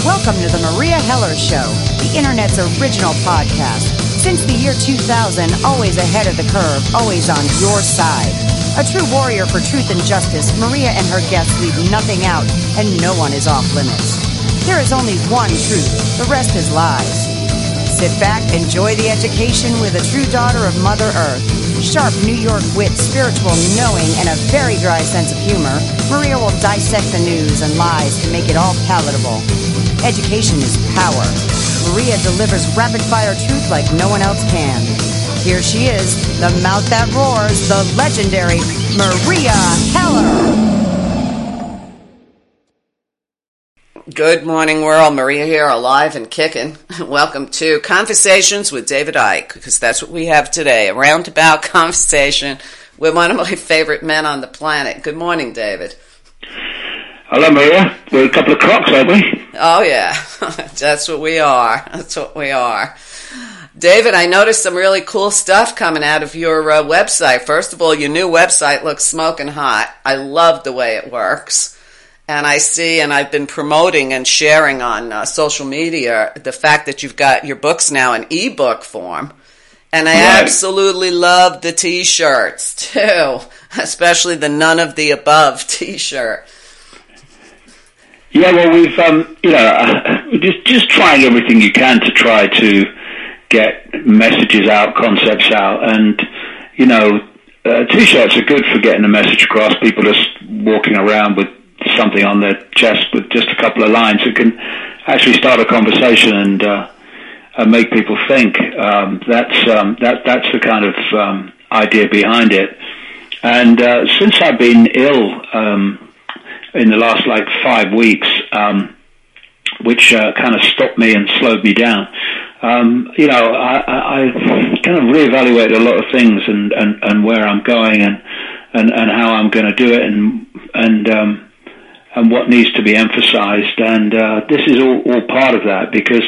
Welcome to the Maria Heller Show, the Internet's original podcast. Since the year 2000, always ahead of the curve, always on your side. A true warrior for truth and justice, Maria and her guests leave nothing out, and no one is off limits. There is only one truth, the rest is lies. Sit back, enjoy the education with a true daughter of Mother Earth. Sharp New York wit, spiritual knowing, and a very dry sense of humor, Maria will dissect the news and lies to make it all palatable. Education is power. Maria delivers rapid-fire truth like no one else can. Here she is, the mouth that roars, the legendary Maria Heller. Good morning, world. Maria here, alive and kicking. Welcome to Conversations with David Icke, because that's what we have today, a roundabout conversation with one of my favorite men on the planet. Good morning, David. Hello, Maria. We're a couple of crocs, aren't we? Oh, yeah. That's what we are. That's what we are. David, I noticed some really cool stuff coming out of your website. First of all, your new website looks smoking hot. I love the way it works. And I see, and I've been promoting and sharing on social media, the fact that you've got your books now in ebook form. And I absolutely love the T-shirts, too. Especially the None of the Above T-shirt. Yeah, well, we've, just trying everything you can to try to get messages out, concepts out. And, T-shirts are good for getting a message across. People just walking around with something on their chest with just a couple of lines. It can actually start a conversation and make people think. That's the kind of idea behind it. And since I've been ill in the last 5 weeks, which kind of stopped me and slowed me down, I kind of reevaluated a lot of things and where I'm going and how I'm going to do it and what needs to be emphasized. And this is all part of that because,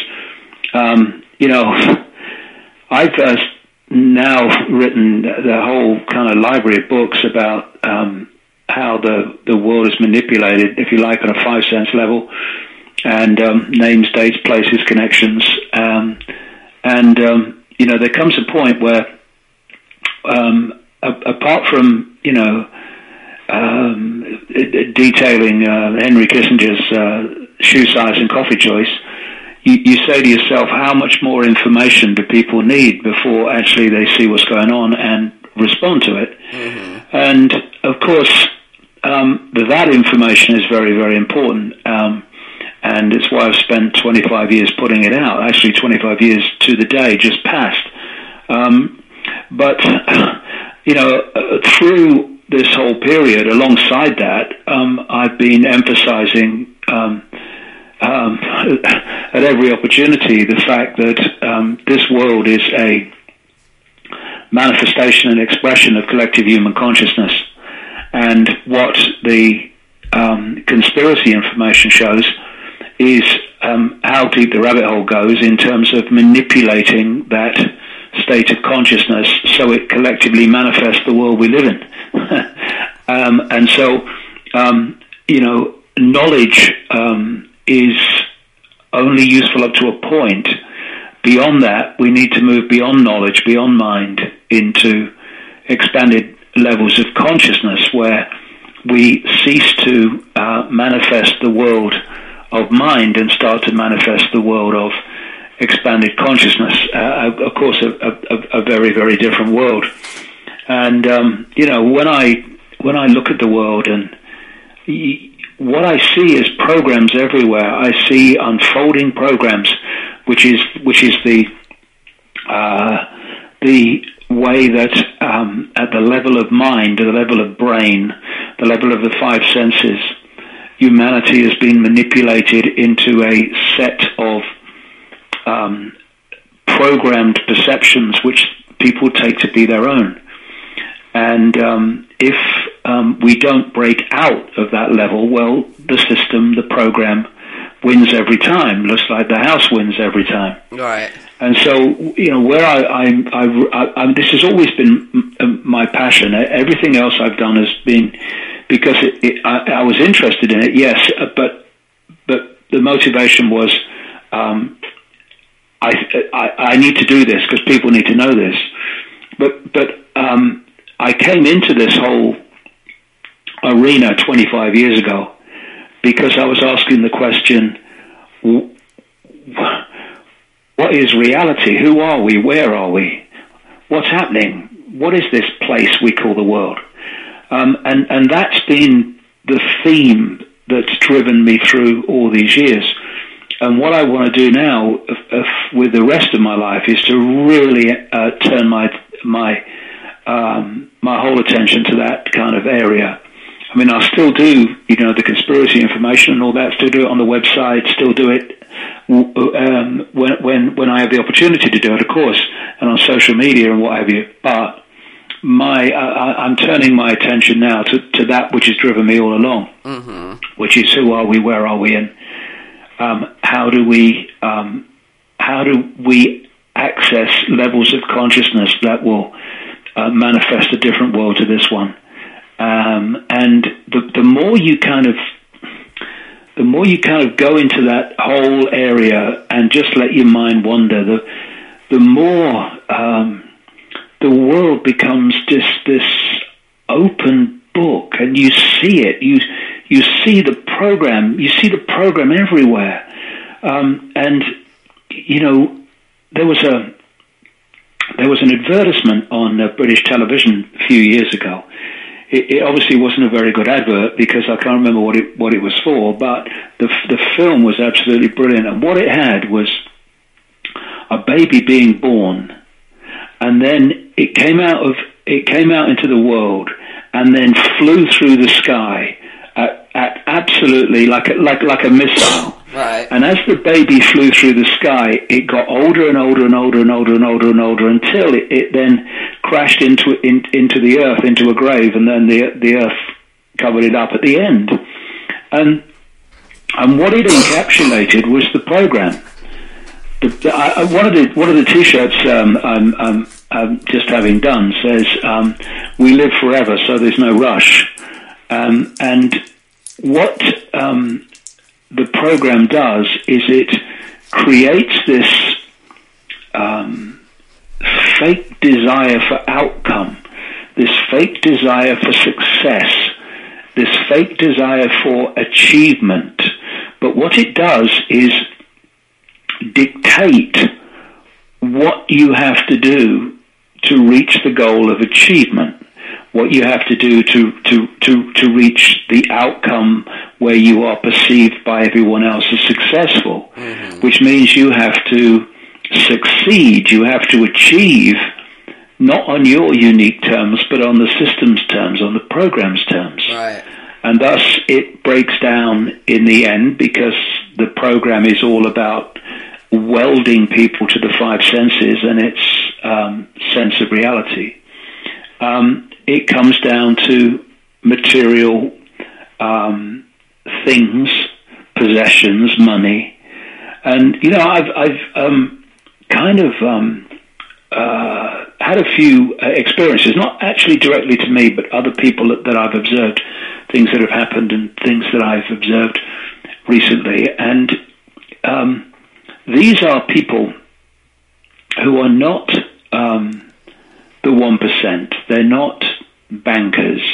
I've now written the whole kind of library of books about how the world is manipulated, if you like, on a 5 sense level, and names, dates, places, connections. There comes a point where, apart from, detailing Henry Kissinger's shoe size and coffee choice, you say to yourself, how much more information do people need before actually they see what's going on and respond to it? Mm-hmm. And, of course, that information is very, very important. And it's why I've spent 25 years putting it out. Actually, 25 years to the day just passed. But through this whole period, alongside that, I've been emphasizing at every opportunity the fact that this world is a manifestation and expression of collective human consciousness. And what the conspiracy information shows is how deep the rabbit hole goes in terms of manipulating that state of consciousness so it collectively manifests the world we live in. And so, knowledge is only useful up to a point. Beyond that, we need to move beyond knowledge, beyond mind, into expanded levels of consciousness where we cease to manifest the world of mind and start to manifest the world of expanded consciousness. Of course, a very, very different world. And when I look at the world and what I see is programs everywhere. I see unfolding programs, which is the way that at the level of mind, at the level of brain, the level of the 5 senses, humanity has been manipulated into a set of programmed perceptions which people take to be their own. And if we don't break out of that level, well, the system, the program, wins every time, just like the house wins every time. Right. And so, where I this has always been my passion. Everything else I've done has been because I was interested in it, yes, but the motivation was, I need to do this because people need to know this. But I came into this whole arena 25 years ago because I was asking the question, what is reality? Who are we? Where are we? What's happening? What is this place we call the world? And that's been the theme that's driven me through all these years. And what I want to do now with the rest of my life is to really turn my whole attention to that kind of area. I mean, I'll still do, the conspiracy information and all that, still do it on the website, still do it when I have the opportunity to do it, of course, and on social media and what have you. But I'm turning my attention now to that which has driven me all along, which is who are we, where are we, and how do we access levels of consciousness that will manifest a different world to this one. And the more you kind of go into that whole area and just let your mind wander, the more the world becomes just this open book, and you see it. You see the program. You see the program everywhere. And there was an advertisement on British television a few years ago. It obviously wasn't a very good advert because I can't remember what it was for, but the film was absolutely brilliant. And what it had was a baby being born, and then it came out into the world, and then flew through the sky at absolutely like a missile. Right. And as the baby flew through the sky, it got older and older and older and older and older and older until it then crashed into the earth, into a grave, and then the earth covered it up at the end. And what it encapsulated was the program. One of the T-shirts I'm just having done says, "We live forever, so there's no rush." And what the program does is it creates this fake desire for outcome, this fake desire for success, this fake desire for achievement. But what it does is dictate what you have to do to reach the goal of achievement, what you have to do to reach the outcome where you are perceived by everyone else as successful, which means you have to succeed, you have to achieve, not on your unique terms, but on the system's terms, on the program's terms. Right. And thus it breaks down in the end because the program is all about welding people to the five senses and its sense of reality. It comes down to material things, possessions, money, and I've kind of had a few experiences, not actually directly to me, but other people that I've observed, things that have happened and things that I've observed recently, and these are people who are not the 1%. They're not bankers.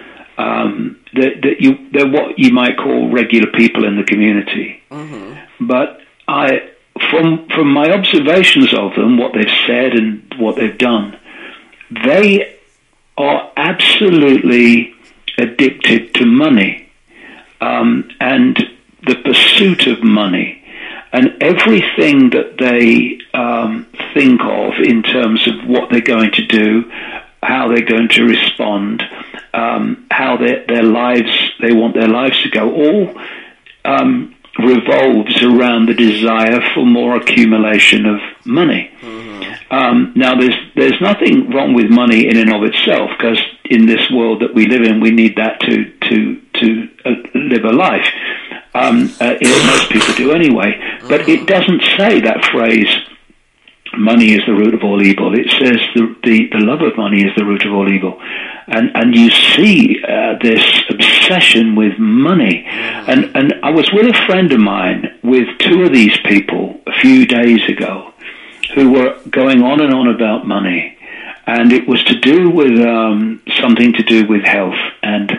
They're what you might call regular people in the community. But from my observations of them, what they've said and what they've done, they are absolutely addicted to money and the pursuit of money. And everything that they think of in terms of what they're going to do, how they're going to respond, how their lives, they want their lives to go, all revolves around the desire for more accumulation of money. Now, there's nothing wrong with money in and of itself, because in this world that we live in, we need that to live a life. Most people do anyway. But it doesn't say, that phrase, money is the root of all evil. It says the love of money is the root of all evil. And you see this obsession with money. And I was with a friend of mine with two of these people a few days ago who were going on and on about money. And it was to do with something to do with health. And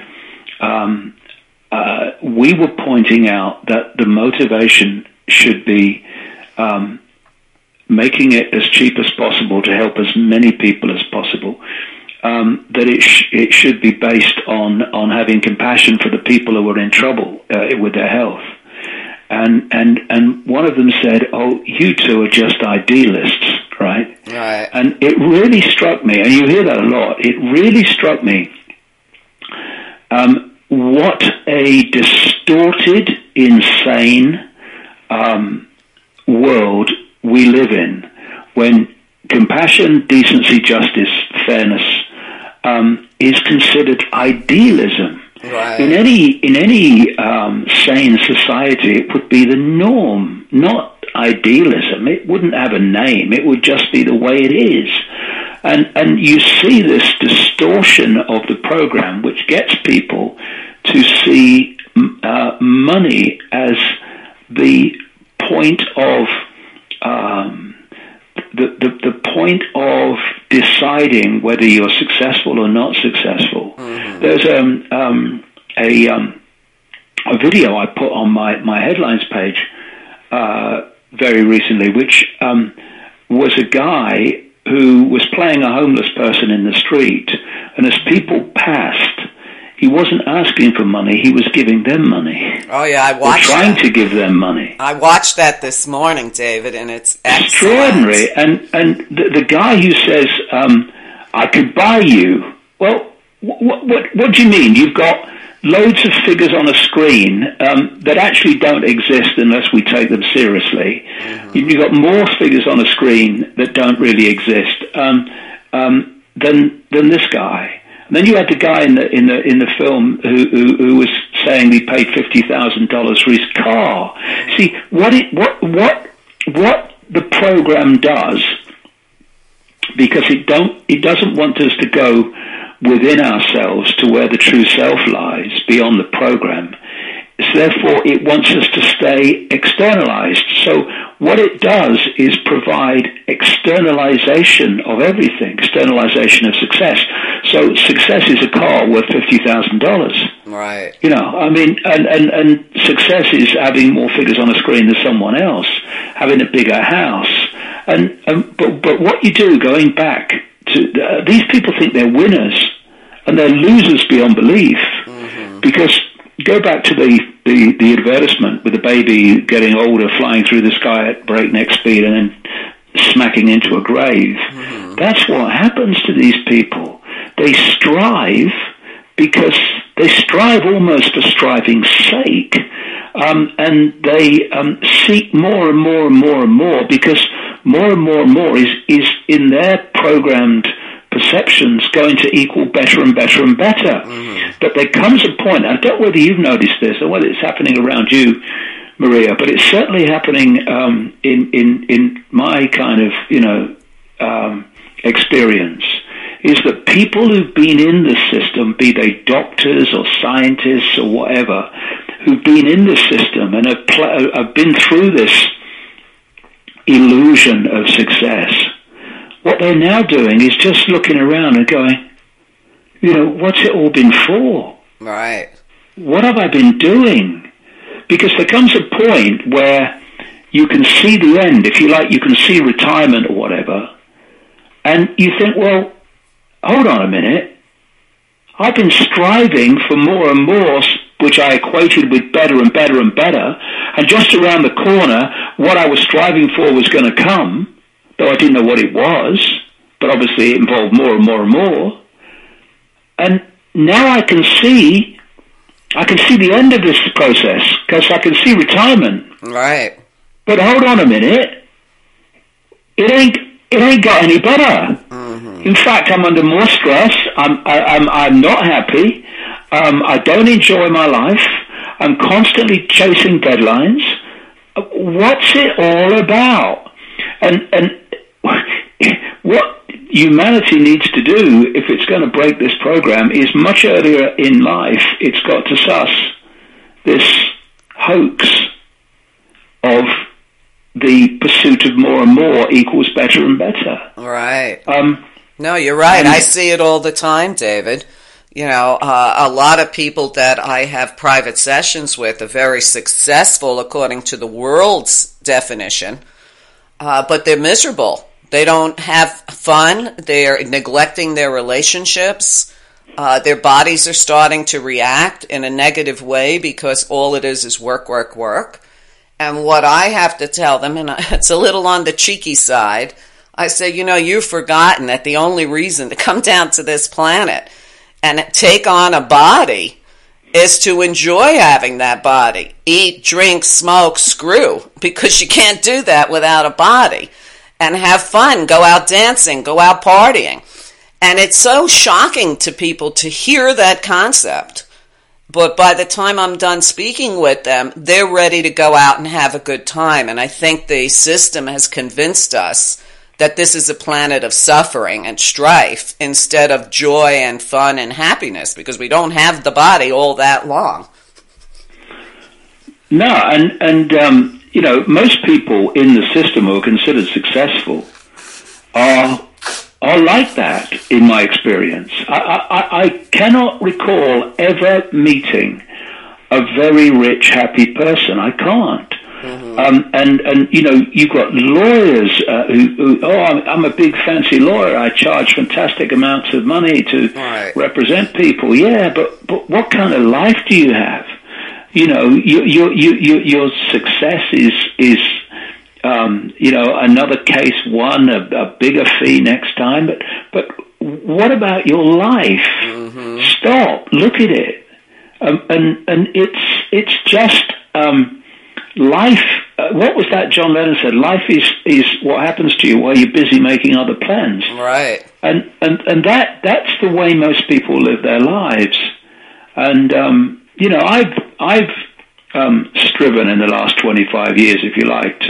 we were pointing out that the motivation should be making it as cheap as possible to help as many people as possible. That it should be based on having compassion for the people who are in trouble with their health. And one of them said, "Oh, you two are just idealists, right?" Right. And it really struck me, and you hear that a lot. It really struck me what a distorted, insane world we live in when compassion, decency, justice, fairness is considered idealism. Right. In any sane society, it would be the norm, not idealism. It wouldn't have a name. It would just be the way it is. And you see this distortion of the program, which gets people to see money as the point of the point of deciding whether you're successful or not successful. Mm-hmm. There's a video I put on my headlines page very recently, which was a guy who was playing a homeless person in the street, and as people passed, he wasn't asking for money, he was giving them money. Oh, yeah, I watched that. Trying to give them money. I watched that this morning, David, and it's extraordinary. And the guy who says, I could buy you, well, what do you mean? You've got loads of figures on a screen that actually don't exist unless we take them seriously. Mm-hmm. You've got more figures on a screen that don't really exist than this guy. And then you had the guy in the film who was saying he paid $50,000 for his car. See what the program does, because it doesn't want us to go within ourselves to where the true self lies beyond the program. So therefore, it wants us to stay externalized. So what it does is provide externalization of everything, externalization of success. So success is a car worth $50,000. Right. You know, I mean, and success is having more figures on a screen than someone else, having a bigger house. But what you do, going back to these people think they're winners, and they're losers beyond belief. Mm-hmm. Because go back to the advertisement with the baby getting older, flying through the sky at breakneck speed, and then smacking into a grave. Mm-hmm. That's what happens to these people. They strive because they strive almost for striving's sake, and they seek more and more and more and more, because more and more and more is in their programmed perceptions going to equal better and better and better. Mm-hmm. But there comes a point, I don't know whether you've noticed this or whether it's happening around you, Maria, but it's certainly happening in my kind of, experience, is that people who've been in the system, be they doctors or scientists or whatever, who've been in the system and have been through this illusion of success, what they're now doing is just looking around and going, what's it all been for? Right. What have I been doing? Because there comes a point where you can see the end, if you like, you can see retirement or whatever, and you think, well, hold on a minute, I've been striving for more and more, which I equated with better and better and better, and just around the corner, what I was striving for was going to come, though I didn't know what it was, but obviously it involved more and more and more. And now I can see the end of this process, because I can see retirement. Right. But hold on a minute, it ain't got any better. Mm-hmm. In fact, I'm under more stress. I'm not happy. I don't enjoy my life. I'm constantly chasing deadlines. What's it all about? And what humanity needs to do, if it's going to break this program, is much earlier in life, it's got to suss this hoax of the pursuit of more and more equals better and better. Right. No, you're right. I see it all the time, David. You know, a lot of people that I have private sessions with are very successful according to the world's definition, but they're miserable. They don't have fun. They're neglecting their relationships. Their bodies are starting to react in a negative way because all it is work, work, work. And what I have to tell them, and it's a little on the cheeky side, I say, you know, you've forgotten that the only reason to come down to this planet and take on a body is to enjoy having that body. Eat, drink, smoke, screw, because you can't do that without a body. And have fun, go out dancing, go out partying. And it's so shocking to people to hear that concept. But by the time I'm done speaking with them, they're ready to go out and have a good time. And I think the system has convinced us that this is a planet of suffering and strife instead of joy and fun and happiness, because we don't have the body all that long. No, and you know, most people in the system who are considered successful are like that, in my experience. I cannot recall ever meeting a very rich, happy person. I can't. Mm-hmm. And you know, you've got lawyers who I'm a big fancy lawyer. I charge fantastic amounts of money to represent people. Yeah, but what kind of life do you have? You know, your success is you know, another case won, a bigger fee next time. But what about your life? Mm-hmm. Stop, look at it, and it's just life. What was that John Lennon said? Life is what happens to you while you're busy making other plans. Right. And that's the way most people live their lives. And you know, I've striven in the last 25 years, if you like,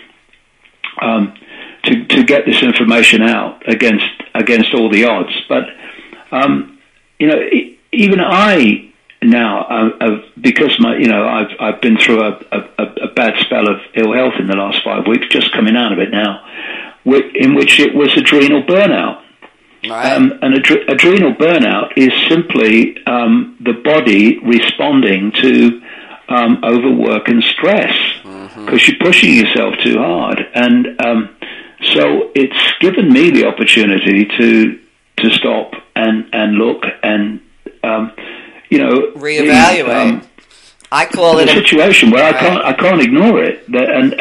to get this information out against all the odds. But you know, even I now, because I've been through a bad spell of ill health in the last 5 weeks, just coming out of it now, in which it was adrenal burnout. Right. And adrenal burnout is simply the body responding to overwork and stress, because you're pushing yourself too hard. And so it's given me the opportunity to stop and look and you know, reevaluate. I call it a situation where I can't ignore it, and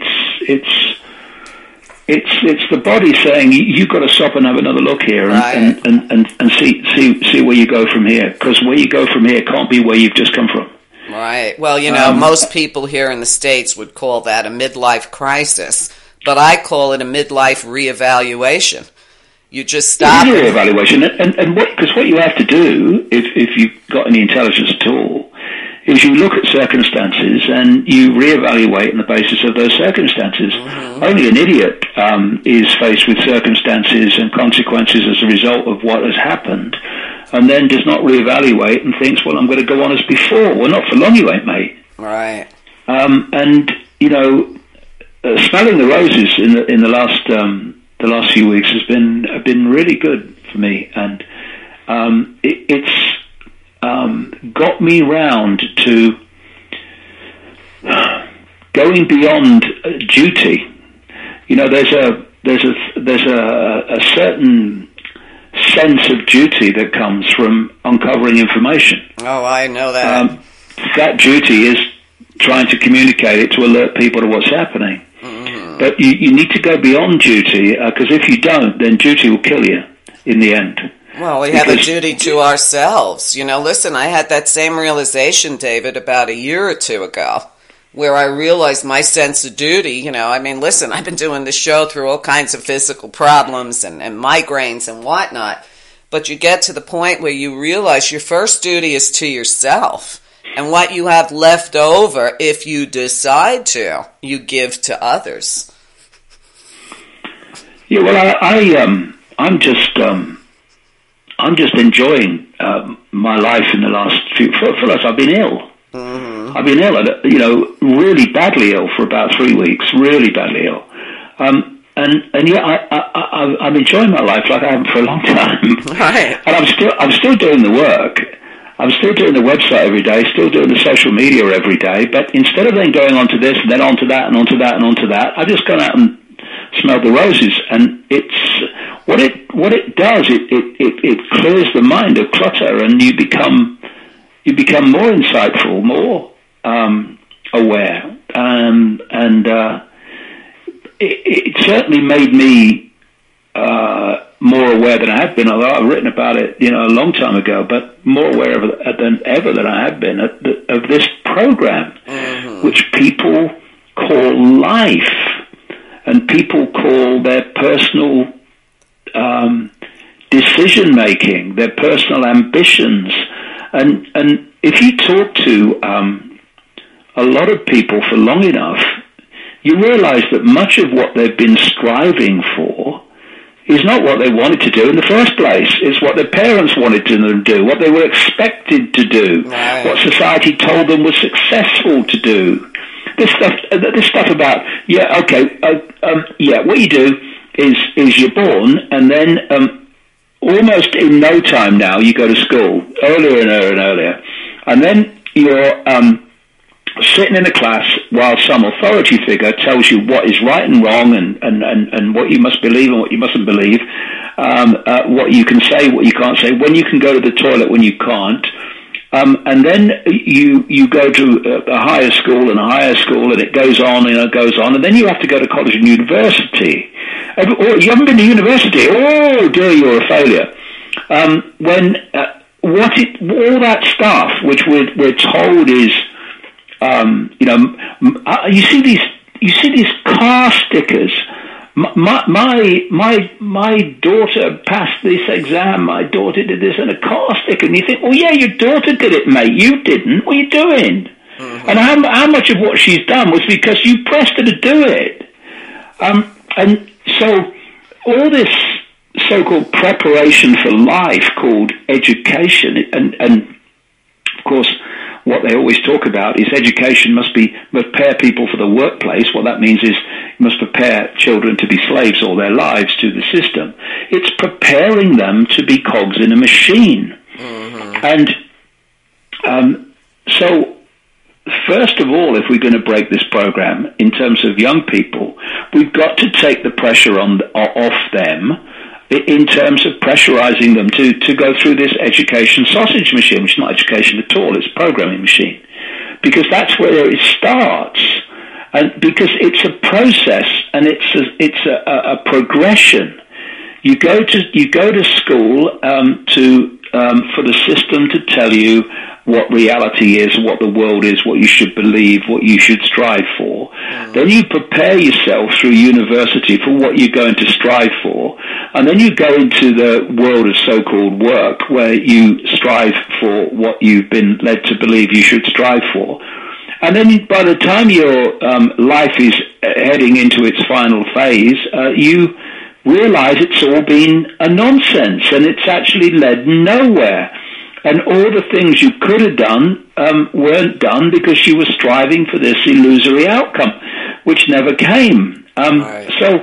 it's the body saying you've got to stop and have another look here and see where you go from here, because where you go from here can't be where you've just come from. Right. Well, you know, most people here in the States would call that a midlife crisis, but I call it a midlife reevaluation. You just stop. It is a reevaluation, and because what you have to do, if you've got any intelligence at all, is you look at circumstances and you reevaluate on the basis of those circumstances. Mm-hmm. Only an idiot is faced with circumstances and consequences as a result of what has happened, and then does not reevaluate and thinks, well, I'm going to go on as before. Well, not for long you ain't, mate. Right. And, you know, smelling the roses in the last few weeks has been really good for me, and it's got me round to going beyond duty. You know, there's a certain sense of duty that comes from uncovering information. Oh, I know that. That duty is trying to communicate it to alert people to what's happening. Mm-hmm. But you need to go beyond duty, because if you don't, then duty will kill you in the end. Well, we have a duty to ourselves. You know, listen, I had that same realization, David, about a year or two ago, where I realized my sense of duty. You know, I mean, listen, I've been doing this show through all kinds of physical problems and migraines and whatnot, but you get to the point where you realize your first duty is to yourself, and what you have left over, if you decide to, you give to others. Yeah, well, I'm just enjoying my life in the last few. For us, I've been ill. Mm-hmm. I've been ill, really badly ill for about 3 weeks. Really badly ill, and yet I'm enjoying my life like I haven't for a long time. Right. And I'm still doing the work. I'm still doing the website every day. Still doing the social media every day. But instead of then going on to this and then on to that and on to that and on to that, I just go out and smell the roses, and it's what it does. It clears the mind of clutter, and you become more insightful, more aware, and it certainly made me more aware than I have been. Although I've written about it, a long time ago, but more aware than ever that I have been of this program, mm-hmm. which people call life. And people call their personal decision-making, their personal ambitions. And if you talk to a lot of people for long enough, you realize that much of what they've been striving for is not what they wanted to do in the first place. It's what their parents wanted to do, what they were expected to do, right. What society told them was successful to do. This stuff about what you do is you're born, and then almost in no time now you go to school earlier and earlier and earlier, and then you're sitting in a class while some authority figure tells you what is right and wrong, and what you must believe and what you mustn't believe, what you can say, what you can't say, when you can go to the toilet, when you can't. And then you go to a higher school, and it goes on and it goes on, and then you have to go to college and university. Or you haven't been to university. Oh dear, you're a failure. All that stuff which we're told is, you see these car stickers. My daughter passed this exam, my daughter did this, and a car sticker, and you think, well, yeah, your daughter did it, mate, you didn't, what are you doing? Mm-hmm. And how much of what she's done was because you pressed her to do it. And so all this so-called preparation for life called education, and of course, what they always talk about is education must prepare people for the workplace. What that means is you must prepare children to be slaves all their lives to the system. It's preparing them to be cogs in a machine. Mm-hmm. And so, first of all, if we're going to break this program in terms of young people, we've got to take the pressure off them in terms of pressurizing them to go through this education sausage machine, which is not education at all, it's a programming machine. Because that's where it starts. And because it's a process, and it's a progression. You go to school for the system to tell you what reality is, what the world is, what you should believe, what you should strive for. Mm. Then you prepare yourself through university for what you're going to strive for. And then you go into the world of so-called work, where you strive for what you've been led to believe you should strive for. And then by the time your life is heading into its final phase, you realize it's all been a nonsense, and it's actually led nowhere. And all the things you could have done weren't done because you were striving for this illusory outcome, which never came. Right. So,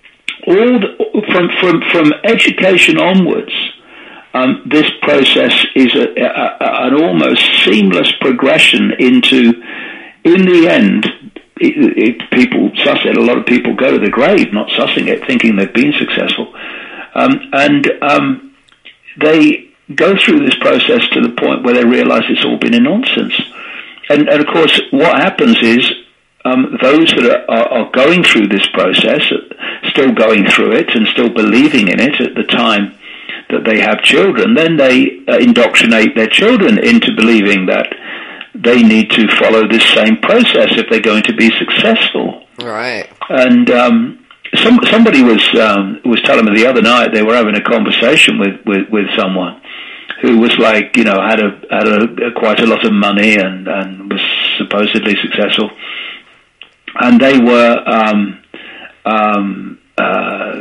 from education onwards, this process is an almost seamless progression into, in the end, people suss it. A lot of people go to the grave not sussing it, thinking they've been successful, and they go through this process to the point where they realize it's all been a nonsense. And of course, what happens is those that are going through this process, still going through it and still believing in it at the time that they have children, then they indoctrinate their children into believing that they need to follow this same process if they're going to be successful. Right. And somebody was telling me the other night, they were having a conversation with someone who was like, had quite a lot of money and was supposedly successful, and they were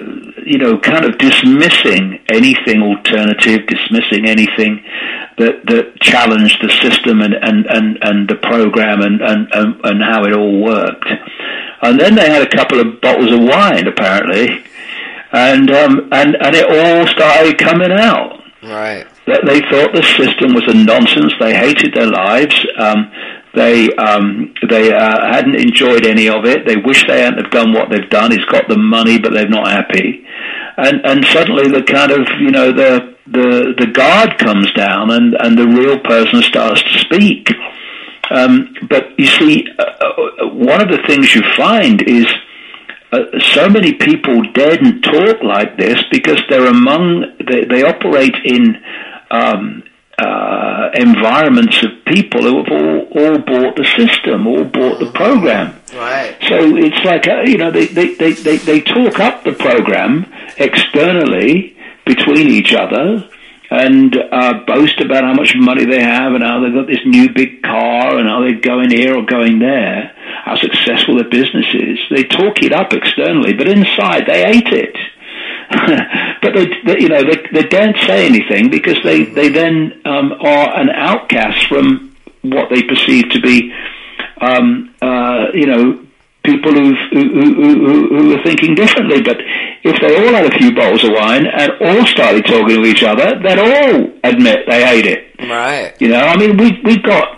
kind of dismissing anything alternative, dismissing anything that challenged the system and the program and how it all worked. And then they had a couple of bottles of wine, apparently, and it all started coming out. Right. That they thought the system was a nonsense. They hated their lives. They hadn't enjoyed any of it. They wish they hadn't have done what they've done. He's got the money, but they're not happy. And suddenly the kind of, the guard comes down and the real person starts to speak. But you see, one of the things you find is so many people daren't talk like this because they operate in environments of people who have all bought the system, all bought the program. Right. So it's like, they talk up the program externally between each other and boast about how much money they have and how they've got this new big car and how they're going here or going there, how successful their business is. They talk it up externally, but inside they hate it. But they don't say anything because they then are an outcast from what they perceive to be people who are thinking differently. But if they all had a few bottles of wine and all started talking to each other, they'd all admit they hate it. Right. I mean, we've got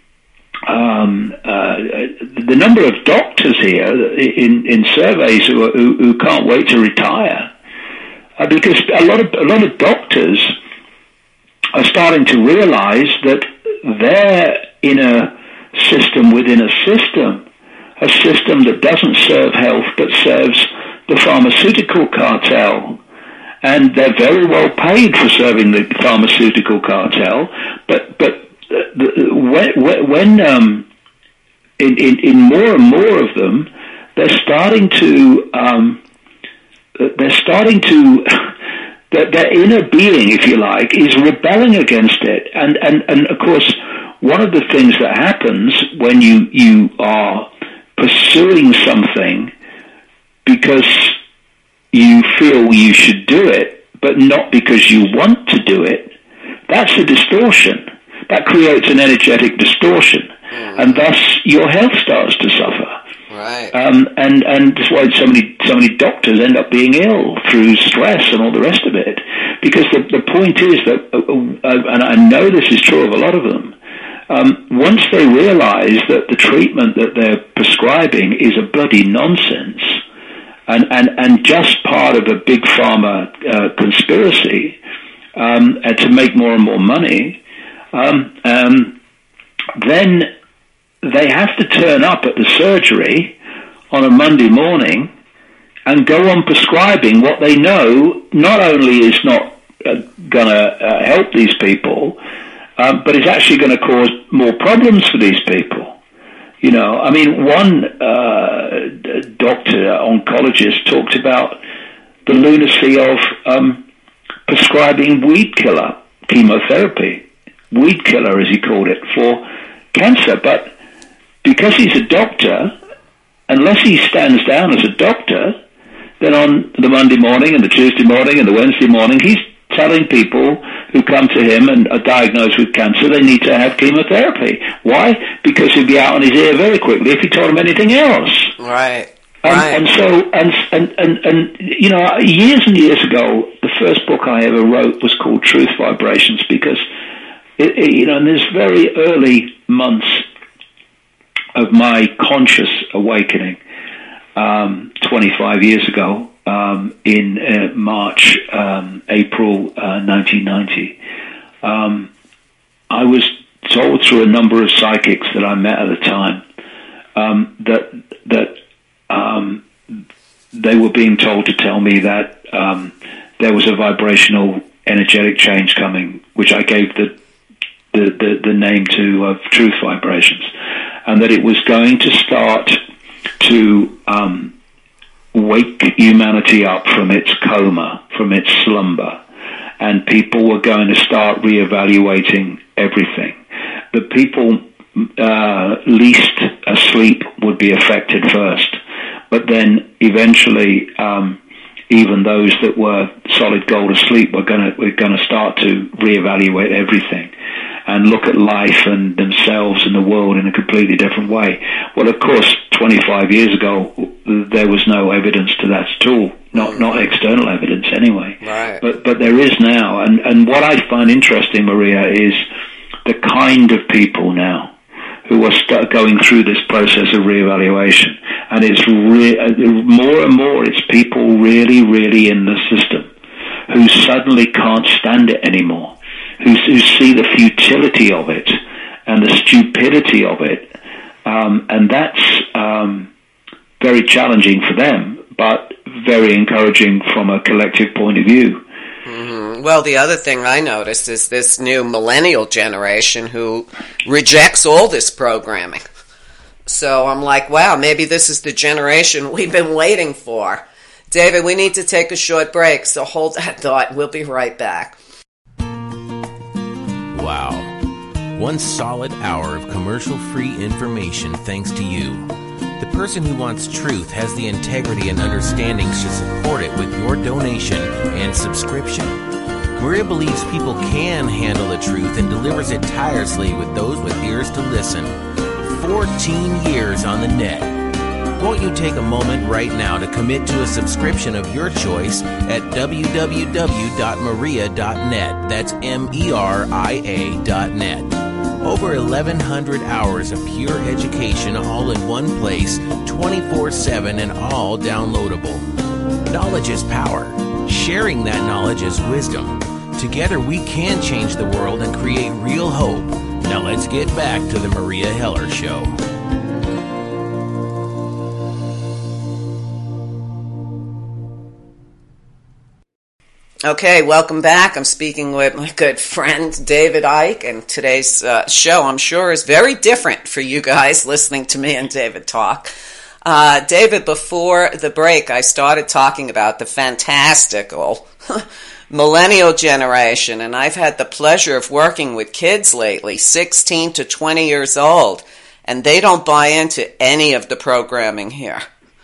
the number of doctors here in surveys who can't wait to retire. Because a lot of doctors are starting to realize that they're in a system within a system that doesn't serve health but serves the pharmaceutical cartel. And they're very well paid for serving the pharmaceutical cartel. But when in more and more of them, they're starting to their inner being, if you like, is rebelling against it. And of course, one of the things that happens when you are pursuing something because you feel you should do it, but not because you want to do it, that's a distortion. That creates an energetic distortion. And thus your health starts to suffer. Right. And that's why so many doctors end up being ill through stress and all the rest of it. Because the point is that, and I know this is true of a lot of them, once they realize that the treatment that they're prescribing is a bloody nonsense and just part of a big pharma conspiracy to make more and more money, then they have to turn up at the surgery on a Monday morning and go on prescribing what they know not only is not going to help these people, but is actually going to cause more problems for these people. I mean, one doctor, oncologist, talked about the lunacy of prescribing weed killer chemotherapy, weed killer as he called it, for cancer. But because he's a doctor, unless he stands down as a doctor, then on the Monday morning and the Tuesday morning and the Wednesday morning, he's telling people who come to him and are diagnosed with cancer they need to have chemotherapy. Why? Because he'd be out on his ear very quickly if he told them anything else. Right. And so, years and years ago, the first book I ever wrote was called Truth Vibrations, because in this very early months of my conscious awakening, 25 years ago, in March, April 1990, I was told through a number of psychics that I met at the time that they were being told to tell me that there was a vibrational energetic change coming, which I gave the name to of Truth Vibrations, and that it was going to start to wake humanity up from its coma, from its slumber, and people were going to start reevaluating everything. The people least asleep would be affected first, but then eventually even those that were solid gold asleep we're going to start to reevaluate everything and look at life and themselves and the world in a completely different way. Well, of course, 25 years ago, there was no evidence to that at all, not external evidence anyway. Right. But there is now, and what I find interesting, Maria, is the kind of people now who are going through this process of reevaluation. And it's more and more, it's people really, really in the system who suddenly can't stand it anymore, who see the futility of it and the stupidity of it. And that's very challenging for them, but very encouraging from a collective point of view. Mm-hmm. Well, the other thing I noticed is this new millennial generation who rejects all this programming. So I'm like, wow, maybe this is the generation we've been waiting for. David, we need to take a short break, so hold that thought. We'll be right back. Wow. One solid hour of commercial-free information thanks to you. The person who wants truth has the integrity and understanding to support it with your donation and subscription. Maria believes people can handle the truth and delivers it tirelessly with those with ears to listen. 14 years on the net. Won't you take a moment right now to commit to a subscription of your choice at www.maria.net. That's MERIA.net. Over 1,100 hours of pure education all in one place, 24/7 and all downloadable. Knowledge is power. Sharing that knowledge is wisdom. Together we can change the world and create real hope. Now let's get back to the Maria Heller Show. Okay, welcome back. I'm speaking with my good friend David Icke, and today's show, I'm sure, is very different for you guys listening to me and David talk. David, before the break, I started talking about the fantastical millennial generation, and I've had the pleasure of working with kids lately, 16 to 20 years old, and they don't buy into any of the programming here.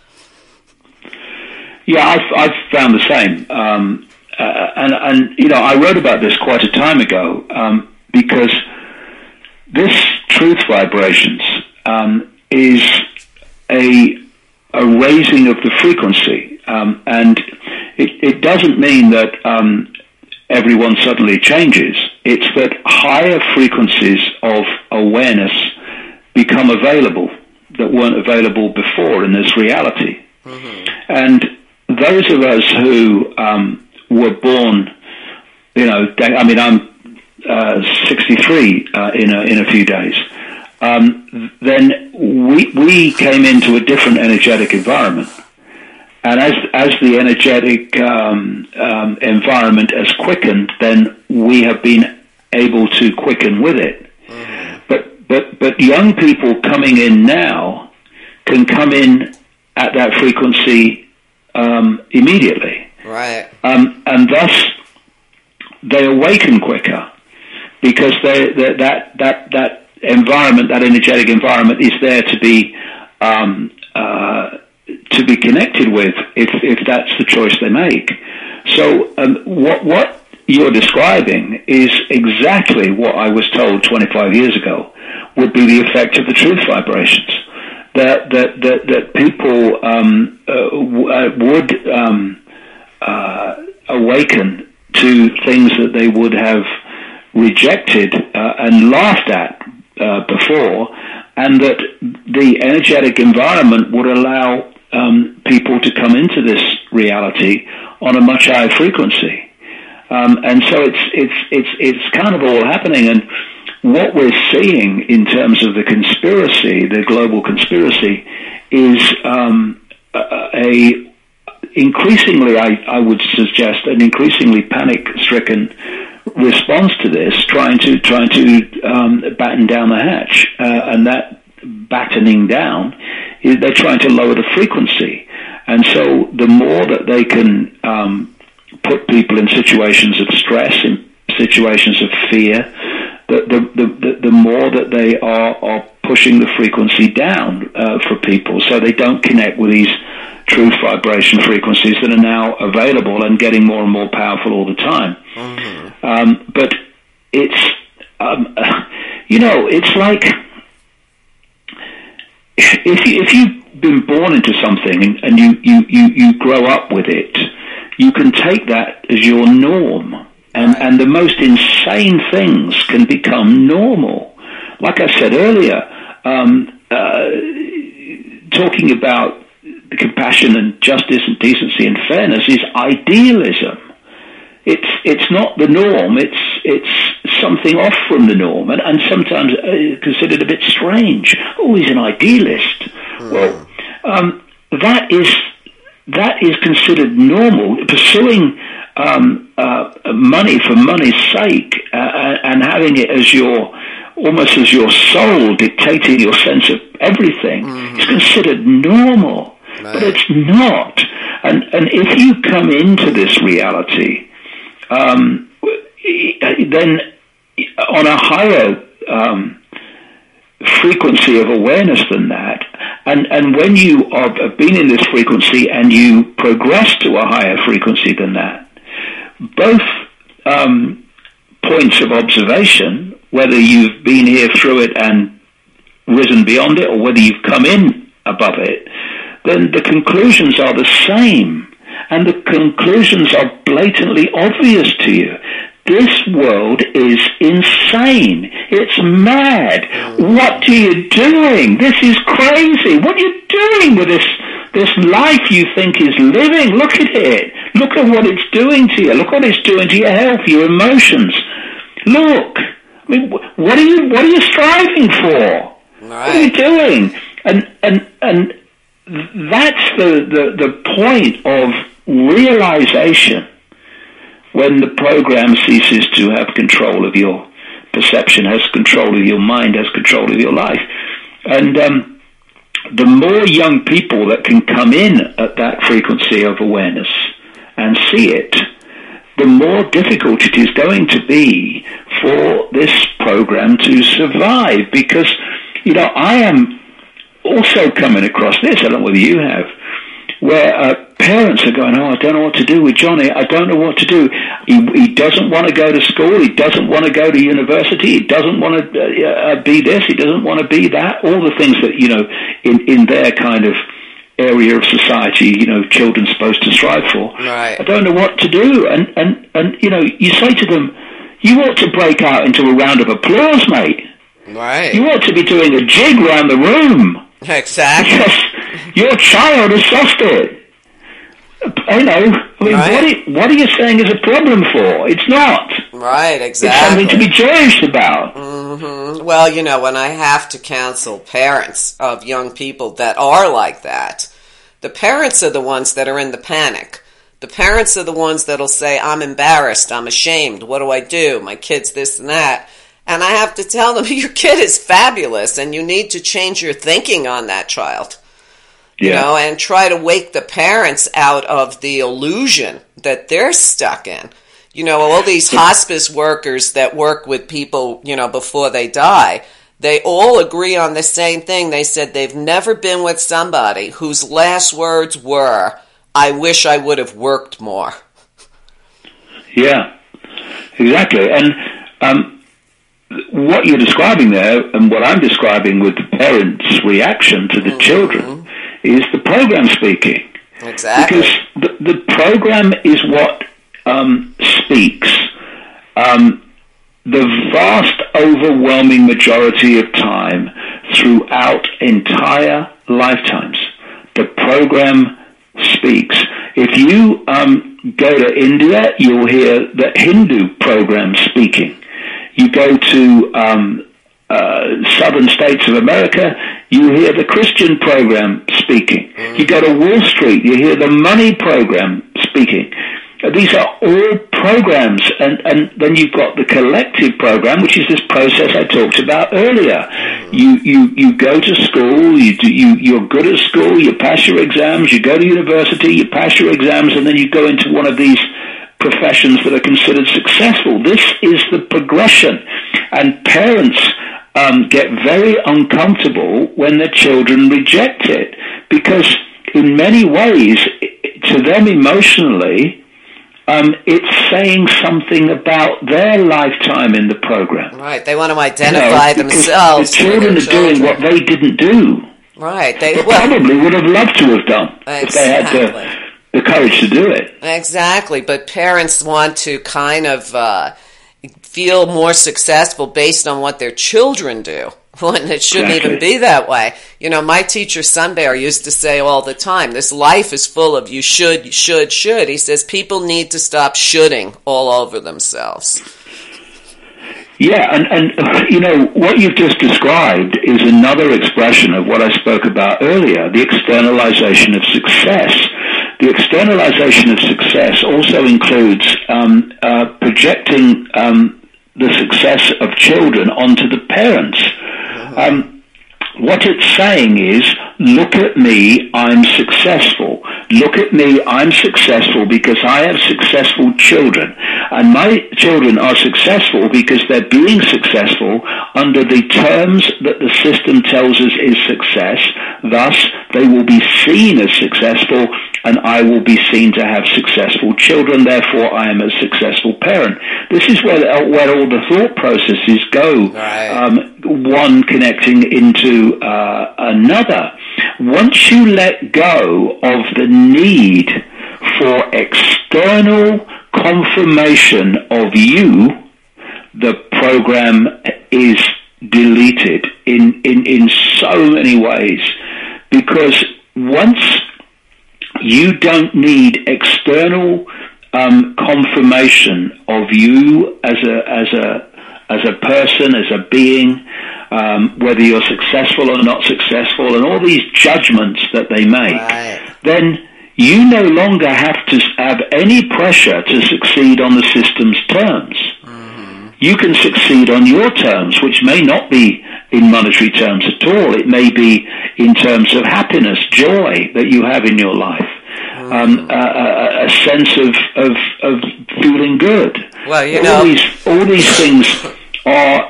Yeah, I've found the same. And you know, I wrote about this quite a time ago because this truth vibrations is a raising of the frequency, and it doesn't mean that everyone suddenly changes. It's that higher frequencies of awareness become available that weren't available before in this reality. Mm-hmm. And those of us who were born, you know, I mean, I'm 63 in a few days. Then we came into a different energetic environment, and as the energetic environment has quickened, then we have been able to quicken with it. Mm-hmm. But young people coming in now can come in at that frequency immediately. Right. And thus they awaken quicker because that environment, that energetic environment, is there to be connected with if that's the choice they make. So what you're describing is exactly what I was told 25 years ago would be the effect of the truth vibrations. That people would awaken to things that they would have rejected and laughed at before, and that the energetic environment would allow people to come into this reality on a much higher frequency. And so it's kind of all happening. And what we're seeing in terms of the conspiracy, the global conspiracy, is increasingly, I would suggest, an increasingly panic-stricken response to this, trying to batten down the hatch, and that battening down is they're trying to lower the frequency, and so the more that they can put people in situations of stress, in situations of fear, the more that they are pushing the frequency down for people, so they don't connect with these truth vibration frequencies that are now available and getting more and more powerful all the time. But it's, it's like if you've been born into something and you grow up with it, you can take that as your norm. And the most insane things can become normal. Like I said earlier, talking about compassion and justice and decency and fairness is idealism. It's not the norm. It's something off from the norm, and sometimes considered a bit strange. Oh, he's an idealist. Well, that is considered normal. Pursuing money for money's sake and having it as almost as your soul dictating your sense of everything is considered normal. But it's not. And if you come into this reality, then on a higher frequency of awareness than that, and when you have been in this frequency and you progress to a higher frequency than that, both points of observation, whether you've been here through it and risen beyond it, or whether you've come in above it, then the conclusions are the same, and the conclusions are blatantly obvious to you. This world is insane. It's mad. What are you doing? This is crazy. What are you doing with this life you think is living? Look at it. Look at what it's doing to you. Look what it's doing to your health, your emotions. Look. I mean, what are you striving for? Right. What are you doing? And that's the point of realization when the program ceases to have control of your perception, has control of your mind, has control of your life. And the more young people that can come in at that frequency of awareness and see it, the more difficult it is going to be for this program to survive. Because, I am also coming across this, I don't know whether you have, where parents are going, I don't know what to do with Johnny. I don't know what to do. He doesn't want to go to school. He doesn't want to go to university. He doesn't want to be this. He doesn't want to be that. All the things that, in their kind of area of society, children's supposed to strive for. Right. I don't know what to do. And you say to them, you ought to break out into a round of applause, mate. Right. You ought to be doing a jig around the room. Exactly. Because your child has lost it. Right. What are you saying is a problem for? It's not. Right, exactly. It's something to be joyous about. Mm-hmm. Well, when I have to counsel parents of young people that are like that, the parents are the ones that are in the panic. The parents are the ones that'll say, I'm embarrassed, I'm ashamed, what do I do? My kid's this and that. And I have to tell them, your kid is fabulous, and you need to change your thinking on that child. Yeah. And try to wake the parents out of the illusion that they're stuck in. All these hospice workers that work with people, before they die, they all agree on the same thing. They said they've never been with somebody whose last words were, I wish I would have worked more. Yeah, exactly. And what you're describing there, and what I'm describing with the parents' reaction to the children, is the program speaking. Exactly. Because the program is what speaks. The vast, overwhelming majority of time throughout entire lifetimes, the program speaks. If you go to India, you'll hear the Hindu program speaking. You go to southern states of America, you hear the Christian program speaking. You go to Wall Street, you hear the money program speaking. These are all programs, and then you've got the collective program, which is this process I talked about earlier. You go to school, you're good at school, you pass your exams, you go to university, you pass your exams, and then you go into one of these professions that are considered successful. This is the progression, and parents get very uncomfortable when their children reject it, because in many ways, to them emotionally, it's saying something about their lifetime in the program. Right. They want to identify themselves. The children are doing what they didn't do. Right. They probably would have loved to have done if they had the courage to do it. Exactly. But parents want to kind of feel more successful based on what their children do, when it shouldn't even be that way. You know, my teacher, Sunbear, used to say all the time, this life is full of you should. He says people need to stop shoulding all over themselves. Yeah, and you know, what you've just described is another expression of what I spoke about earlier, the externalization of success. The externalization of success also includes projecting the success of children onto the parents. What it's saying is, look at me, I'm successful. Look at me, I'm successful because I have successful children. And my children are successful because they're being successful under the terms that the system tells us is success. Thus, they will be seen as successful, and I will be seen to have successful children. Therefore, I am a successful parent. This is where all the thought processes go, one connecting into another. Once you let go of the need for external confirmation of you, the program is deleted in so many ways. Because once you don't need external confirmation of you as a person, as a being, whether you're successful or not successful, and all these judgments that they make, then you no longer have to have any pressure to succeed on the system's terms. You can succeed on your terms, which may not be in monetary terms at all. It may be in terms of happiness, joy that you have in your life, a sense of feeling good. Well, you know, all these things are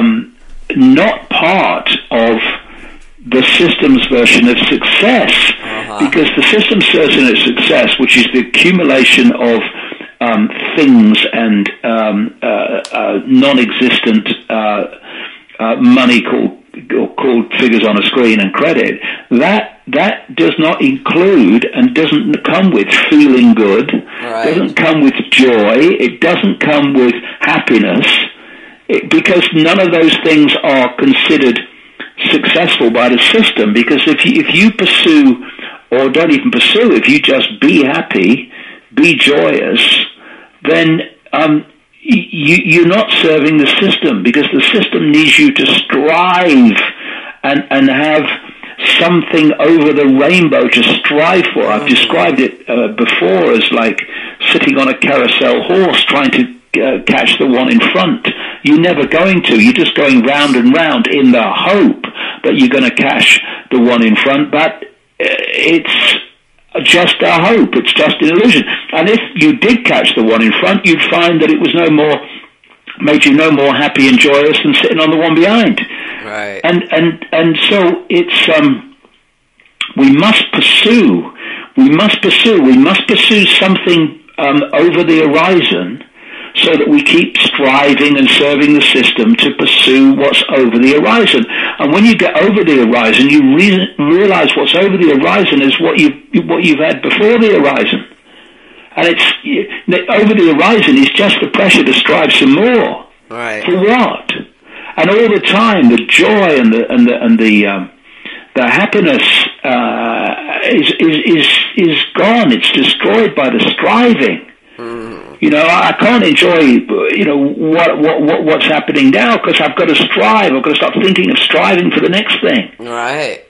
not part of the system's version of success, because the system's version of success, which is the accumulation of things and non-existent money called figures on a screen and credit, that does not include and doesn't come with feeling good, doesn't come with joy, it doesn't come with happiness, because none of those things are considered successful by the system. Because if you pursue, or don't even pursue, if you just be happy, be joyous, then you're not serving the system, because the system needs you to strive and have something over the rainbow to strive for. I've described it before as like sitting on a carousel horse trying to catch the one in front. You're never going to. You're just going round and round in the hope that you're going to catch the one in front, but it's just a hope. It's just an illusion. And if you did catch the one in front, you'd find that it was made you no more happy and joyous than sitting on the one behind. Right. And so it's we must pursue something over the horizon, so that we keep striving and serving the system to pursue what's over the horizon. And when you get over the horizon, you realize what's over the horizon is what you've had before the horizon. And over the horizon is just the pressure to strive some more. Right. For what? And all the time, the joy and the happiness is gone. It's destroyed by the striving. You know, I can't enjoy, what's happening now, because I've got to strive. I've got to start thinking of striving for the next thing. Right.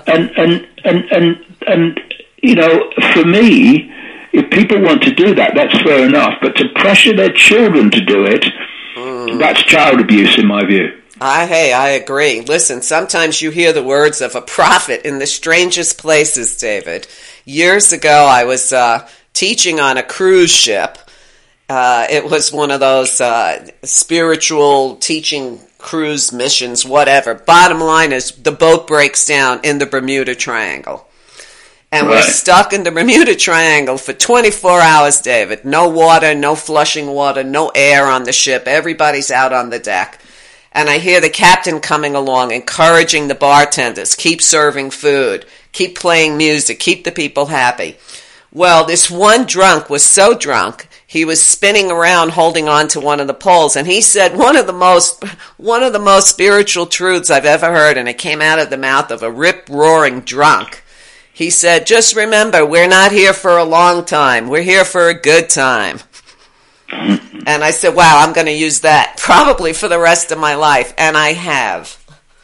And for me, if people want to do that, that's fair enough. But to pressure their children to do it, that's child abuse, in my view. I agree. Listen, sometimes you hear the words of a prophet in the strangest places, David. Years ago, I was teaching on a cruise ship. It was one of those spiritual teaching cruise missions, whatever. Bottom line is the boat breaks down in the Bermuda Triangle. And we're stuck in the Bermuda Triangle for 24 hours, David. No water, no flushing water, no air on the ship. Everybody's out on the deck. And I hear the captain coming along, encouraging the bartenders, keep serving food, keep playing music, keep the people happy. Well, this one drunk was so drunk, he was spinning around holding on to one of the poles, and he said one of the most spiritual truths I've ever heard, and it came out of the mouth of a rip-roaring drunk. He said, just remember, we're not here for a long time. We're here for a good time. And I said, wow, I'm going to use that probably for the rest of my life. And I have.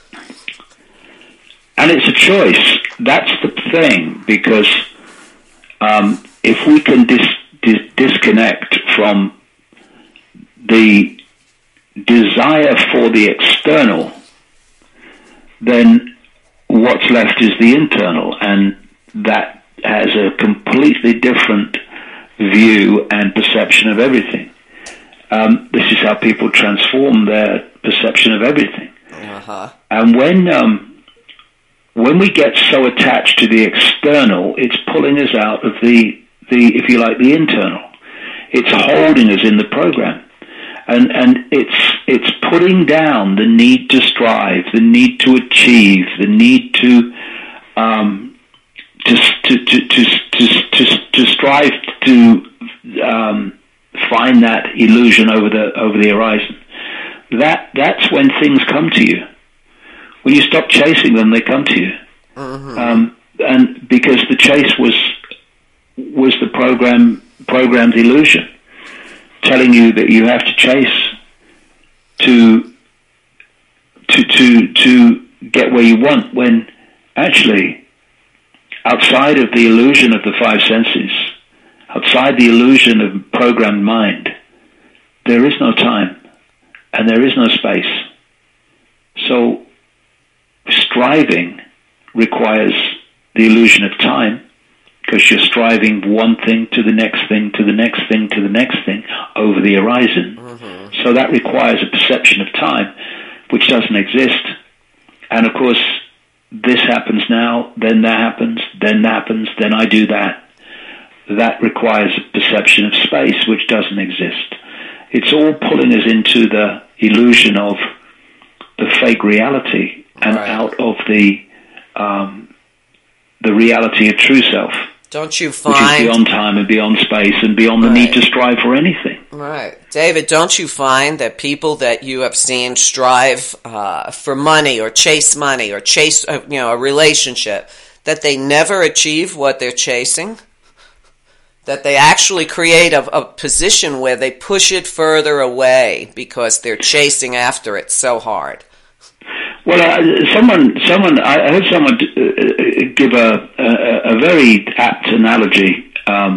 And it's a choice. That's the thing, because if we can disconnect from the desire for the external, then what's left is the internal, and that has a completely different view and perception of everything. This is how people transform their perception of everything. Uh-huh. And when we get so attached to the external, it's pulling us out of the if you like, the internal. It's holding us in the program. And it's putting down the need to strive, the need to achieve, the need to strive to find that illusion over the horizon. That's when things come to you. When you stop chasing them, they come to you. Mm-hmm. And because the chase was the programmed illusion, telling you that you have to chase to get where you want, when actually outside of the illusion of the five senses, outside the illusion of programmed mind, there is no time and there is no space. So striving requires the illusion of time, because you're striving one thing to the next thing, to the next thing, to the next thing over the horizon. Mm-hmm. So that requires a perception of time, which doesn't exist. And of course, this happens now, then that happens, then that happens, then I do that. That requires a perception of space, which doesn't exist. It's all pulling us into the illusion of the fake reality and out of the reality of true self. Don't you find... which is beyond time and beyond space and beyond the need to strive for anything. Right. David, don't you find that people that you have seen strive for money or chase a relationship, that they never achieve what they're chasing? That they actually create a position where they push it further away because they're chasing after it so hard? Well, I heard someone give a very apt analogy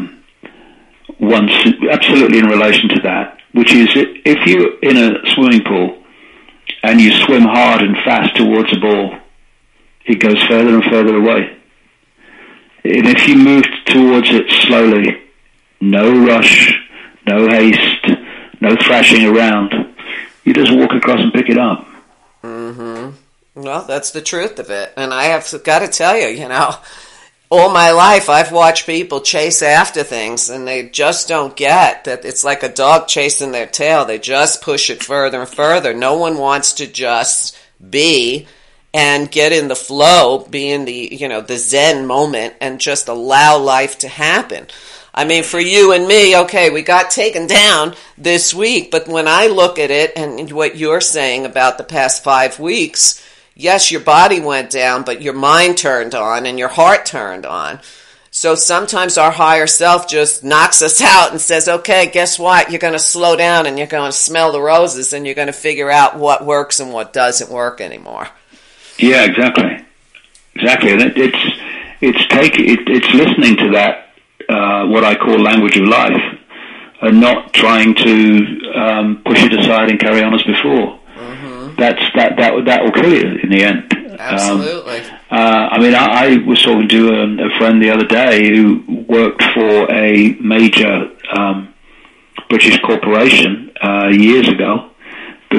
once, absolutely in relation to that, which is if you're in a swimming pool and you swim hard and fast towards a ball, it goes further and further away. And if you move towards it slowly, no rush, no haste, no thrashing around, you just walk across and pick it up. Mm-hmm. Well, that's the truth of it. And I have got to tell you, all my life I've watched people chase after things and they just don't get that it's like a dog chasing their tail. They just push it further and further. No one wants to just be and get in the flow, be in the Zen moment and just allow life to happen. I mean, for you and me, okay, we got taken down this week, but when I look at it and what you're saying about the past 5 weeks, yes, your body went down, but your mind turned on and your heart turned on. So sometimes our higher self just knocks us out and says, okay, guess what? You're going to slow down and you're going to smell the roses and you're going to figure out what works and what doesn't work anymore. Yeah, exactly. Exactly. And it's listening to that, what I call language of life, and not trying to push it aside and carry on as before. Mm-hmm. That will kill you in the end. Absolutely. I was talking to a friend the other day who worked for a major British corporation years ago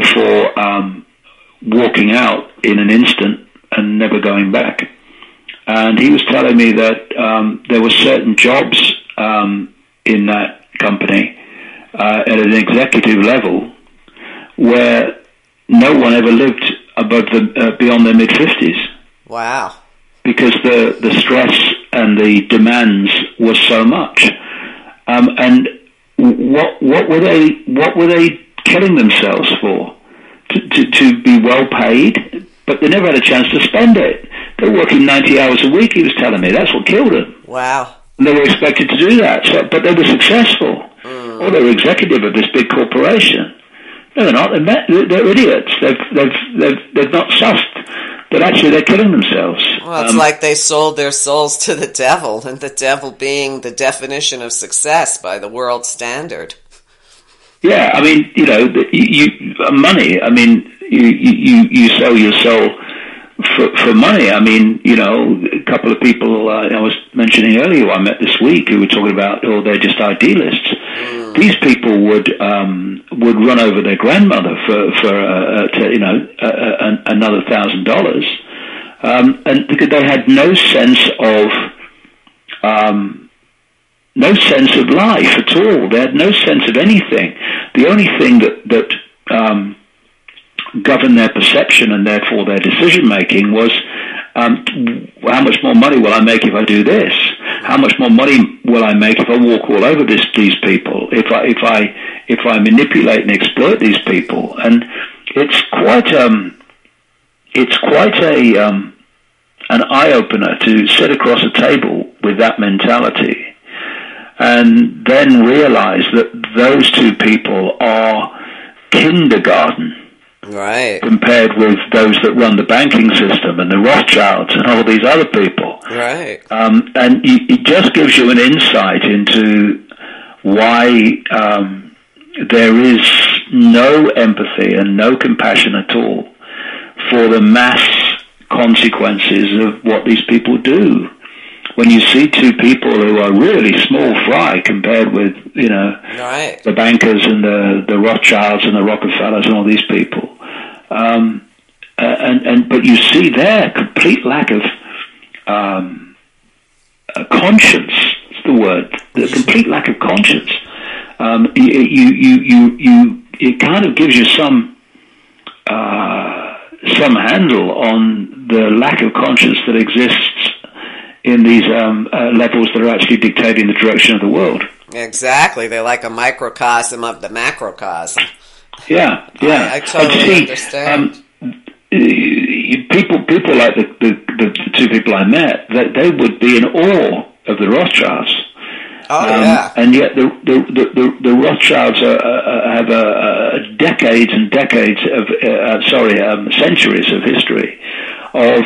before walking out in an instant and never going back. And he was telling me that there were certain jobs in that company at an executive level where no one ever lived above beyond their mid-50s. Wow. Because the stress and the demands were so much. And what were they killing themselves for? To be well paid, but they never had a chance to spend it. They were working 90 hours a week, he was telling me. That's what killed them. Wow. And they were expected to do that, but they were successful. Or they were executive of this big corporation. No, they're not. They're idiots. They've not sussed that actually they're killing themselves. Well, it's like they sold their souls to the devil, and the devil being the definition of success by the world standard. Yeah, I mean, money. I mean, you sell your soul for money. I mean, a couple of people I was mentioning earlier who I met this week who were talking about, they're just idealists. These people would run over their grandmother for another $1,000, and because they had no sense of life at all. They had no sense of anything. The only thing that governed their perception and therefore their decision making was how much more money will I make if I do this? How much more money will I make if I walk all over these people? If I manipulate and exploit these people? And it's quite an eye opener to sit across a table with that mentality, and then realize that those two people are kindergarten. Right. Compared with those that run the banking system and the Rothschilds and all these other people. Right. And it just gives you an insight into why there is no empathy and no compassion at all for the mass consequences of what these people do. When you see two people who are really small fry compared with, right, the bankers and the Rothschilds and the Rockefellers and all these people, but you see their complete lack of conscience. It's the word. The complete lack of conscience. It kind of gives you some handle on the lack of conscience that exists in these levels that are actually dictating the direction of the world. Exactly. They're like a microcosm of the macrocosm. Yeah. I totally understand. People like the two people I met, that they would be in awe of the Rothschilds. Oh, yeah. And yet the Rothschilds have decades and decades of centuries of history of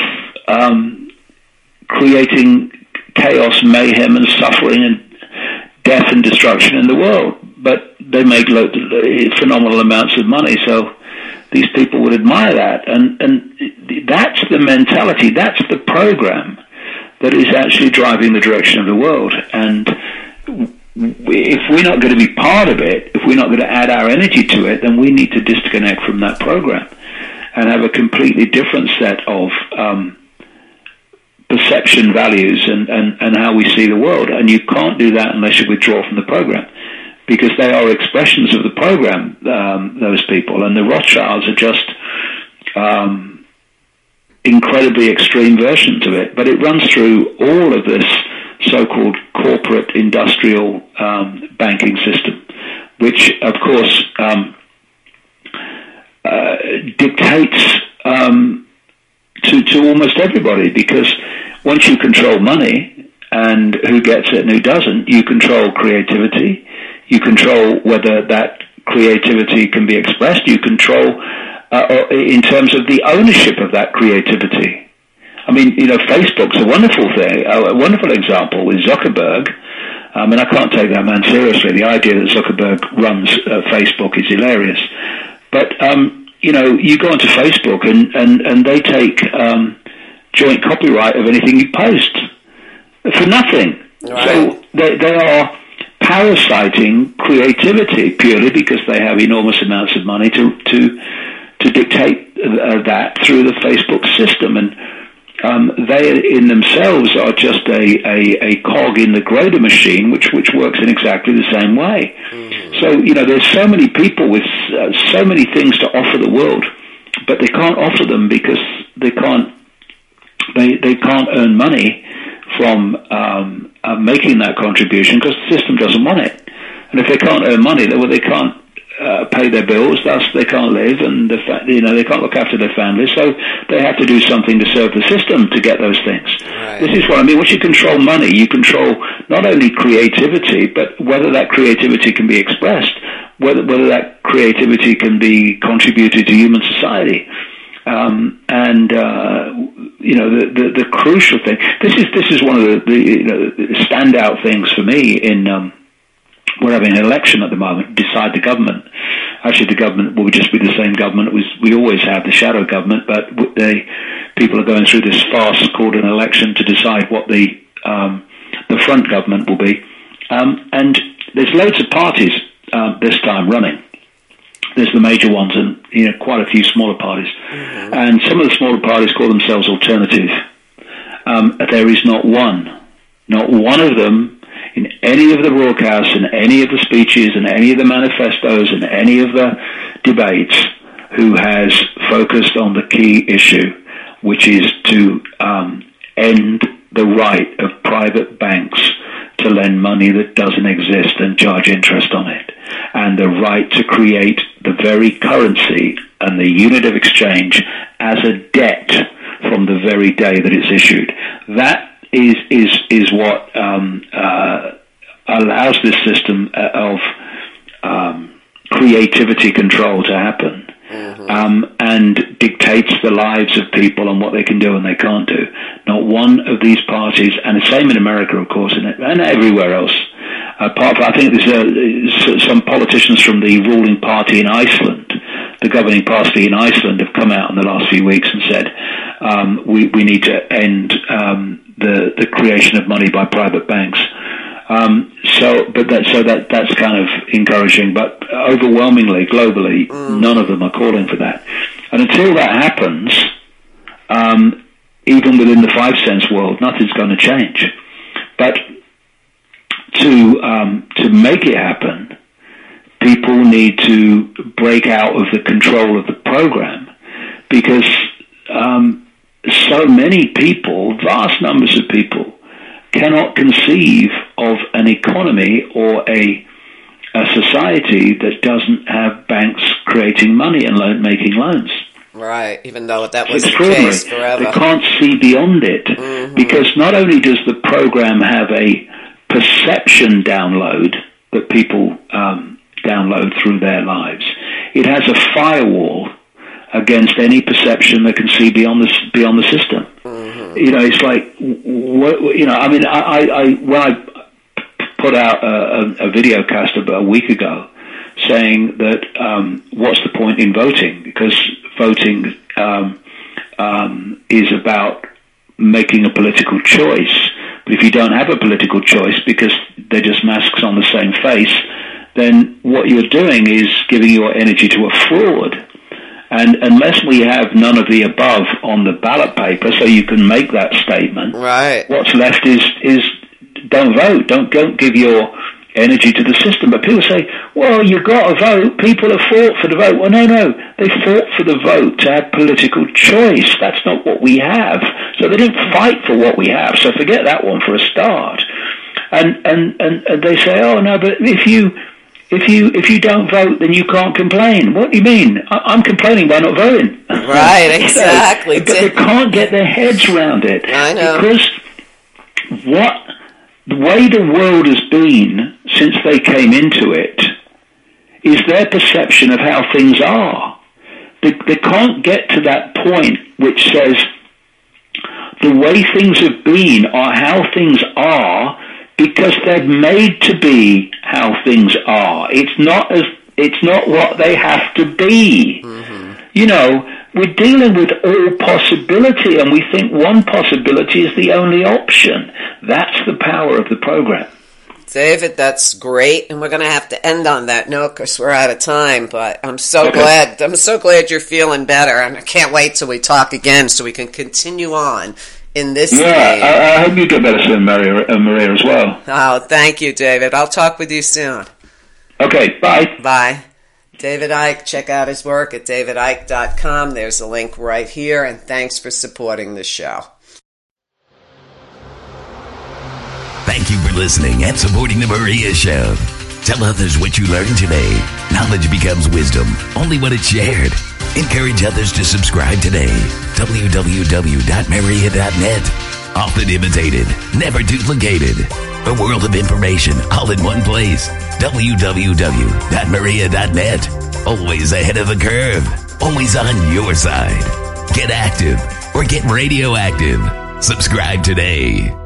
creating chaos, mayhem, and suffering, and death and destruction in the world. But they make phenomenal amounts of money, so these people would admire that. And that's the mentality, that's the program that is actually driving the direction of the world. And if we're not going to be part of it, if we're not going to add our energy to it, then we need to disconnect from that program and have a completely different set of perception, values, and how we see the world. And you can't do that unless you withdraw from the program, because they are expressions of the program, those people. And the Rothschilds are just incredibly extreme versions of it. But it runs through all of this so-called corporate industrial banking system, which, of course, dictates to almost everybody, because once you control money and who gets it and who doesn't, you control creativity, you control whether that creativity can be expressed, you control in terms of the ownership of that creativity. I mean, Facebook's a wonderful thing, a wonderful example with Zuckerberg. I mean, I can't take that man seriously. The idea that Zuckerberg runs Facebook is hilarious. But you go onto Facebook and they take joint copyright of anything you post for nothing. Right. So they are parasiting creativity purely because they have enormous amounts of money to dictate that through the Facebook system. And they in themselves are just a cog in the greater machine, which works in exactly the same way. So, there's so many people with so many things to offer the world, but they can't offer them because they can't earn money from making that contribution because the system doesn't want it. And if they can't earn money, they can't pay their bills, thus they can't live, and they can't look after their families, so they have to do something to serve the system to get those things. Right. This is what I mean. Once you control money, you control not only creativity, but whether that creativity can be expressed, whether that creativity can be contributed to human society. The crucial thing. This is one of the standout things for me in. We're having an election at the moment, decide the government. Actually, the government will just be the same government we always have, the shadow government, but people are going through this farce called an election to decide what the front government will be. And there's loads of parties this time running. There's the major ones and quite a few smaller parties. Mm-hmm. And some of the smaller parties call themselves alternative. There is not one of them in any of the broadcasts and any of the speeches and any of the manifestos and any of the debates who has focused on the key issue, which is to end the right of private banks to lend money that doesn't exist and charge interest on it, and the right to create the very currency and the unit of exchange as a debt from the very day that it's issued. That is what allows this system of creativity control to happen, and dictates the lives of people and what they can do and they can't do. Not one of these parties, and the same in America, of course, and everywhere else. Apart from, I think there's some politicians from the ruling party in Iceland, the governing party in Iceland, have come out in the last few weeks and said we need to end the creation of money by private banks. That's kind of encouraging, but overwhelmingly, globally, none of them are calling for that. And until that happens, even within the 5 cents world, nothing's going to change. But to make it happen, people need to break out of the control of the program, because so many people, vast numbers of people, cannot conceive of an economy or a society that doesn't have banks creating money and making loans. Right, even though that was the case forever. They can't see beyond it, because not only does the program have a perception download that people download through their lives, it has a firewall against any perception that can see beyond the system. It's like, I mean, when I put out a video cast about a week ago saying that what's the point in voting, because voting is about making a political choice, but if you don't have a political choice because they're just masks on the same face, then what you're doing is giving your energy to a fraud. And unless we have none of the above on the ballot paper, so you can make that statement, right, what's left is don't vote. Don't give your energy to the system. But people say, well, you've got to vote. People have fought for the vote. Well, no. They fought for the vote to have political choice. That's not what we have. So they didn't fight for what we have. So forget that one for a start. And they say, oh, no, but if you don't vote, then you can't complain. What do you mean? I'm complaining by not voting. Right, exactly. But they can't get their heads around it. I know. Because the way the world has been since they came into it is their perception of how things are. They can't get to that point which says the way things have been are how things are, because they're made to be how things are. It's not what they have to be. We're dealing with all possibility, and we think one possibility is the only option. That's the power of the program. David, that's great, and we're going to have to end on that note because we're out of time. But I'm so glad you're feeling better, and I can't wait till we talk again so we can continue on in this. I hope you get better soon, Maria, as well. Oh, thank you, David. I'll talk with you soon. Okay, bye. Bye. David Icke, check out his work at davidicke.com. There's a link right here, and thanks for supporting the show. Thank you for listening and supporting The Maria Show. Tell others what you learned today. Knowledge becomes wisdom only when it's shared. Encourage others to subscribe today. www.maria.net. Often imitated, never duplicated. A world of information all in one place. www.maria.net. Always ahead of the curve. Always on your side. Get active or get radioactive. Subscribe today.